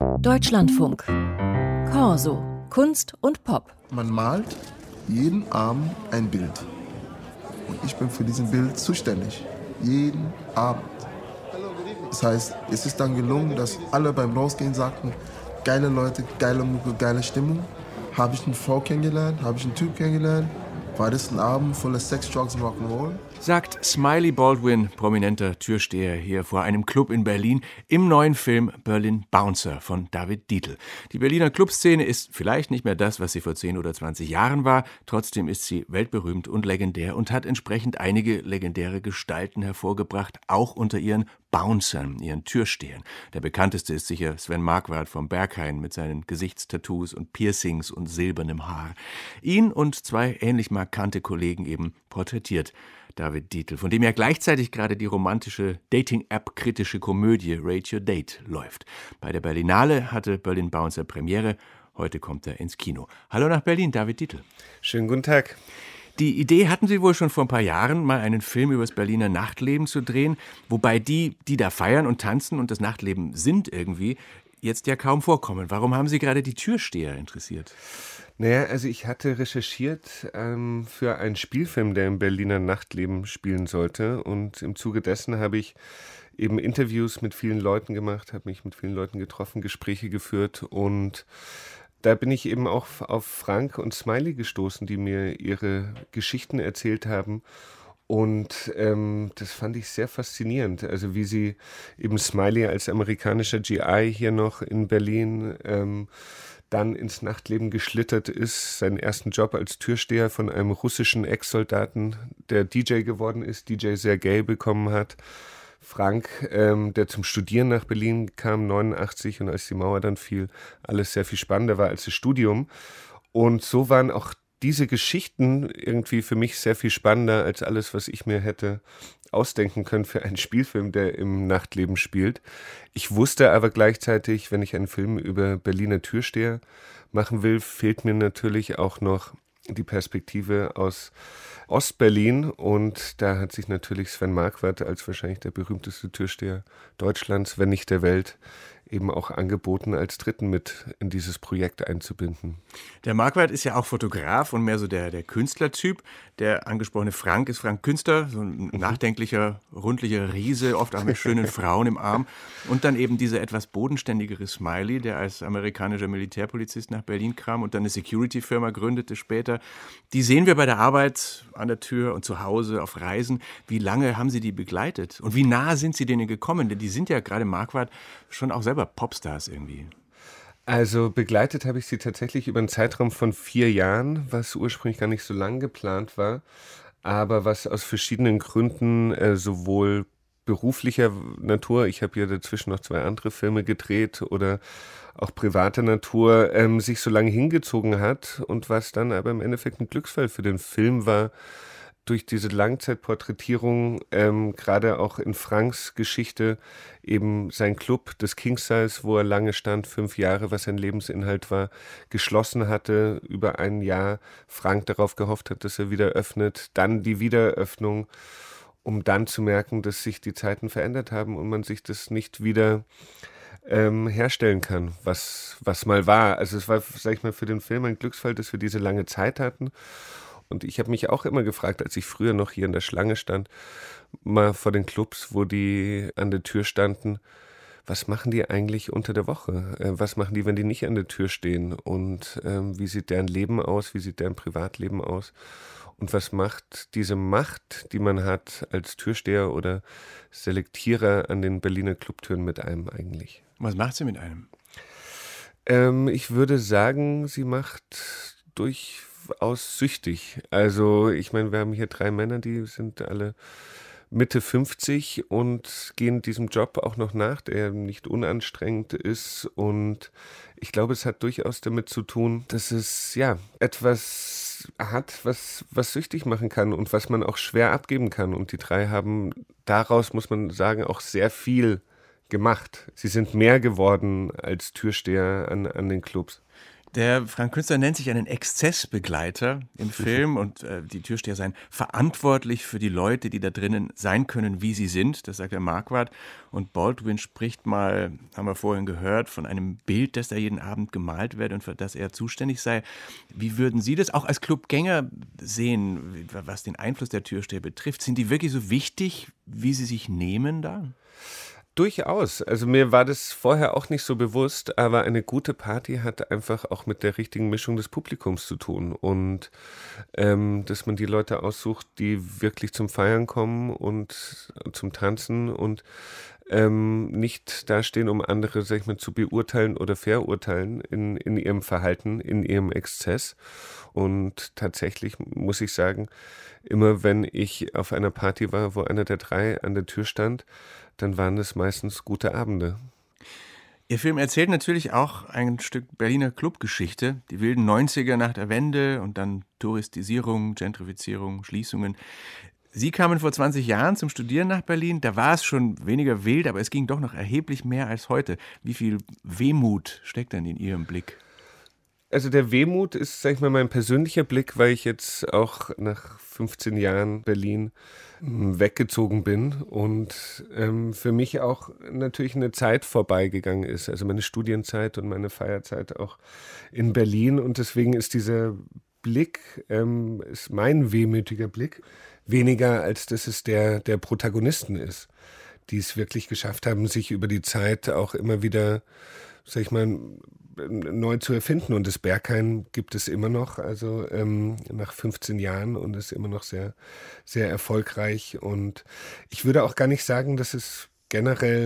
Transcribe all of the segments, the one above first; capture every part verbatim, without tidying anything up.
Deutschlandfunk. Corso. Kunst und Pop. Man malt jeden Abend ein Bild. Und ich bin für diesen Bild zuständig. Jeden Abend. Das heißt, es ist dann gelungen, dass alle beim Rausgehen sagten, geile Leute, geile Mucke, geile Stimmung. Habe ich eine Frau kennengelernt? Habe ich einen Typ kennengelernt? War das ein Abend voller Sex, Drugs und Rock'n'Roll? Sagt Smiley Baldwin, prominenter Türsteher hier vor einem Club in Berlin, im neuen Film Berlin Bouncer von David Dietl. Die Berliner Clubszene ist vielleicht nicht mehr das, was sie vor zehn oder zwanzig Jahren war, trotzdem ist sie weltberühmt und legendär und hat entsprechend einige legendäre Gestalten hervorgebracht, auch unter ihren Bouncern, ihren Türstehern. Der bekannteste ist sicher Sven Marquardt vom Berghain mit seinen Gesichtstattoos und Piercings und silbernem Haar. Ihn und zwei ähnlich markante Kollegen eben porträtiert David Dietl, von dem ja gleichzeitig gerade die romantische Dating-App-kritische Komödie Rate Your Date läuft. Bei der Berlinale hatte Berlin Bouncer Premiere, heute kommt er ins Kino. Hallo nach Berlin, David Dietl. Schönen guten Tag. Die Idee hatten Sie wohl schon vor ein paar Jahren, mal einen Film über das Berliner Nachtleben zu drehen, wobei die, die da feiern und tanzen und das Nachtleben sind irgendwie, jetzt ja kaum vorkommen. Warum haben Sie gerade die Türsteher interessiert? Naja, also ich hatte recherchiert ähm, für einen Spielfilm, der im Berliner Nachtleben spielen sollte. Und im Zuge dessen habe ich eben Interviews mit vielen Leuten gemacht, habe mich mit vielen Leuten getroffen, Gespräche geführt. Und da bin ich eben auch auf Frank und Smiley gestoßen, die mir ihre Geschichten erzählt haben. Und ähm, das fand ich sehr faszinierend. Also wie sie eben Smiley als amerikanischer G I hier noch in Berlin ähm, dann ins Nachtleben geschlittert ist, seinen ersten Job als Türsteher von einem russischen Ex-Soldaten, der D J geworden ist, D J Sergei bekommen hat. Frank, ähm, der zum Studieren nach Berlin kam, neunundachtzig, und als die Mauer dann fiel, alles sehr viel spannender war als das Studium. Und so waren auch diese Geschichten irgendwie für mich sehr viel spannender als alles, was ich mir hätte ausdenken können für einen Spielfilm, der im Nachtleben spielt. Ich wusste aber gleichzeitig, wenn ich einen Film über Berliner Türsteher machen will, fehlt mir natürlich auch noch die Perspektive aus Ostberlin, und da hat sich natürlich Sven Marquardt als wahrscheinlich der berühmteste Türsteher Deutschlands, wenn nicht der Welt, eben auch angeboten, als Dritten mit in dieses Projekt einzubinden. Der Marquardt ist ja auch Fotograf und mehr so der, der Künstlertyp. Der angesprochene Frank ist Frank Künstler, so ein nachdenklicher, rundlicher Riese, oft auch mit schönen Frauen im Arm. Und dann eben dieser etwas bodenständigere Smiley, der als amerikanischer Militärpolizist nach Berlin kam und dann eine Security-Firma gründete später. Die sehen wir bei der Arbeit an der Tür und zu Hause auf Reisen. Wie lange haben Sie die begleitet? Und wie nah sind Sie denen gekommen? Denn die sind ja gerade Marquardt schon auch selber Popstars irgendwie. Also begleitet habe ich sie tatsächlich über einen Zeitraum von vier Jahren, was ursprünglich gar nicht so lang geplant war, aber was aus verschiedenen Gründen äh, sowohl beruflicher Natur, ich habe ja dazwischen noch zwei andere Filme gedreht, oder auch privater Natur, ähm, sich so lange hingezogen hat, und was dann aber im Endeffekt ein Glücksfall für den Film war, durch diese Langzeitporträtierung, ähm, gerade auch in Franks Geschichte, eben sein Club des King Size, wo er lange stand, fünf Jahre, was sein Lebensinhalt war, geschlossen hatte, über ein Jahr Frank darauf gehofft hat, dass er wieder öffnet, dann die Wiedereröffnung, um dann zu merken, dass sich die Zeiten verändert haben und man sich das nicht wieder ähm, herstellen kann, was, was mal war. Also es war, sag ich mal, für den Film ein Glücksfall, dass wir diese lange Zeit hatten. Und ich habe mich auch immer gefragt, als ich früher noch hier in der Schlange stand, mal vor den Clubs, wo die an der Tür standen, was machen die eigentlich unter der Woche? Äh, was machen die, wenn die nicht an der Tür stehen? Und ähm, wie sieht deren Leben aus? Wie sieht deren Privatleben aus? Und was macht diese Macht, die man hat als Türsteher oder Selektierer an den Berliner Clubtüren mit einem eigentlich? Was macht sie mit einem? Ähm, ich würde sagen, sie macht durchaus süchtig. Also ich meine, wir haben hier drei Männer, die sind alle Mitte fünfzig und gehen diesem Job auch noch nach, der nicht unanstrengend ist. Und ich glaube, es hat durchaus damit zu tun, dass es ja etwas hat, was, was süchtig machen kann und was man auch schwer abgeben kann. Und die drei haben daraus, muss man sagen, auch sehr viel gemacht. Sie sind mehr geworden als Türsteher an, an den Clubs. Der Frank Künstler nennt sich einen Exzessbegleiter im Film und äh, die Türsteher seien verantwortlich für die Leute, die da drinnen sein können, wie sie sind. Das sagt der Marquardt. Und Baldwin spricht mal, haben wir vorhin gehört, von einem Bild, das da jeden Abend gemalt wird und für das er zuständig sei. Wie würden Sie das auch als Clubgänger sehen, was den Einfluss der Türsteher betrifft? Sind die wirklich so wichtig, wie sie sich nehmen da? Durchaus. Also mir war das vorher auch nicht so bewusst, aber eine gute Party hat einfach auch mit der richtigen Mischung des Publikums zu tun und ähm, dass man die Leute aussucht, die wirklich zum Feiern kommen und zum Tanzen und ähm, nicht dastehen, um andere, sag ich mal, zu beurteilen oder verurteilen in, in ihrem Verhalten, in ihrem Exzess. Und tatsächlich muss ich sagen, immer wenn ich auf einer Party war, wo einer der drei an der Tür stand, dann waren es meistens gute Abende. Ihr Film erzählt natürlich auch ein Stück Berliner Clubgeschichte, die wilden neunziger nach der Wende und dann Touristisierung, Gentrifizierung, Schließungen. Sie kamen vor zwanzig Jahren zum Studieren nach Berlin, da war es schon weniger wild, aber es ging doch noch erheblich mehr als heute. Wie viel Wehmut steckt denn in Ihrem Blick? Also der Wehmut ist, sag ich mal, mein persönlicher Blick, weil ich jetzt auch nach fünfzehn Jahren Berlin weggezogen bin und ähm, für mich auch natürlich eine Zeit vorbeigegangen ist, also meine Studienzeit und meine Feierzeit auch in Berlin und deswegen ist dieser Blick, ähm, ist mein wehmütiger Blick, weniger als dass es der der Protagonisten ist, die es wirklich geschafft haben, sich über die Zeit auch immer wieder, sag ich mal, neu zu erfinden. Und das Berghain gibt es immer noch, also ähm, nach fünfzehn Jahren und ist immer noch sehr, sehr erfolgreich. Und ich würde auch gar nicht sagen, dass es generell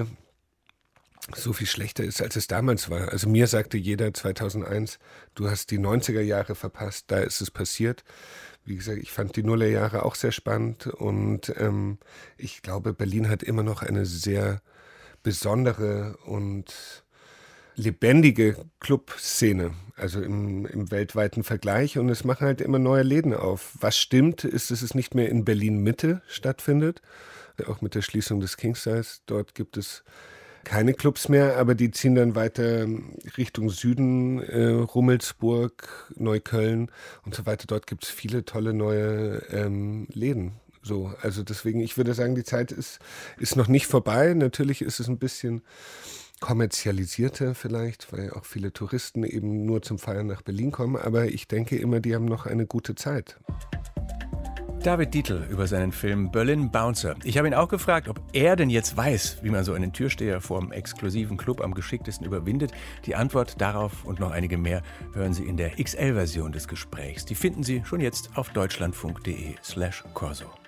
so viel schlechter ist, als es damals war. Also mir sagte jeder zweitausendeins, du hast die neunziger Jahre verpasst, da ist es passiert. Wie gesagt, ich fand die Nullerjahre auch sehr spannend und ähm, ich glaube, Berlin hat immer noch eine sehr besondere und lebendige Clubszene, also im, im weltweiten Vergleich und es machen halt immer neue Läden auf. Was stimmt, ist, dass es nicht mehr in Berlin-Mitte stattfindet, auch mit der Schließung des King-Size. Dort gibt es keine Clubs mehr, aber die ziehen dann weiter Richtung Süden, äh, Rummelsburg, Neukölln und so weiter. Dort gibt es viele tolle neue ähm, Läden. So, also deswegen, ich würde sagen, die Zeit ist, ist noch nicht vorbei. Natürlich ist es ein bisschen kommerzialisierter vielleicht, weil auch viele Touristen eben nur zum Feiern nach Berlin kommen. Aber ich denke immer, die haben noch eine gute Zeit. David Dietl über seinen Film Berlin Bouncer. Ich habe ihn auch gefragt, ob er denn jetzt weiß, wie man so einen Türsteher vorm exklusiven Club am geschicktesten überwindet. Die Antwort darauf und noch einige mehr hören Sie in der X L-Version des Gesprächs. Die finden Sie schon jetzt auf deutschlandfunk punkt de slash corso.